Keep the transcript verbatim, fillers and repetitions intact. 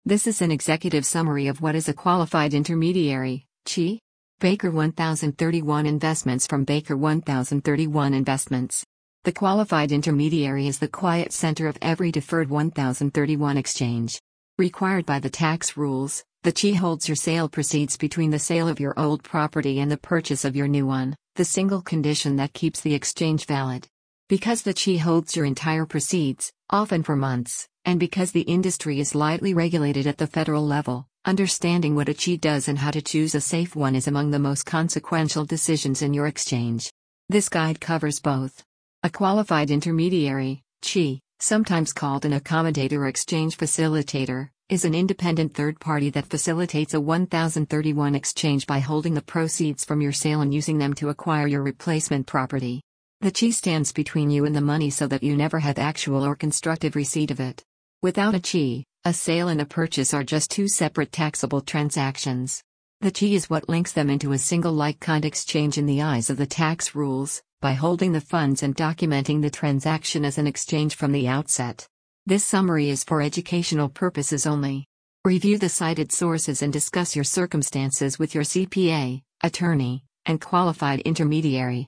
This is an executive summary of what is a qualified intermediary, Q I. Baker one thousand thirty-one Investments from Baker one thousand thirty-one Investments. The qualified intermediary is the quiet center of every deferred one thousand thirty-one exchange. Required by the tax rules, the Q I holds your sale proceeds between the sale of your old property and the purchase of your new one, the single condition that keeps the exchange valid. Because the Q I holds your entire proceeds, often for months, and because the industry is lightly regulated at the federal level, understanding what a Q I does and how to choose a safe one is among the most consequential decisions in your exchange. This guide covers both. A qualified intermediary, Q I, sometimes called an accommodator or exchange facilitator, is an independent third party that facilitates a one thousand thirty-one exchange by holding the proceeds from your sale and using them to acquire your replacement property. The Q I stands between you and the money so that you never have actual or constructive receipt of it. Without a Q I, a sale and a purchase are just two separate taxable transactions. The Q I is what links them into a single like-kind exchange in the eyes of the tax rules, by holding the funds and documenting the transaction as an exchange from the outset. This summary is for educational purposes only. Review the cited sources and discuss your circumstances with your C P A, attorney, and qualified intermediary.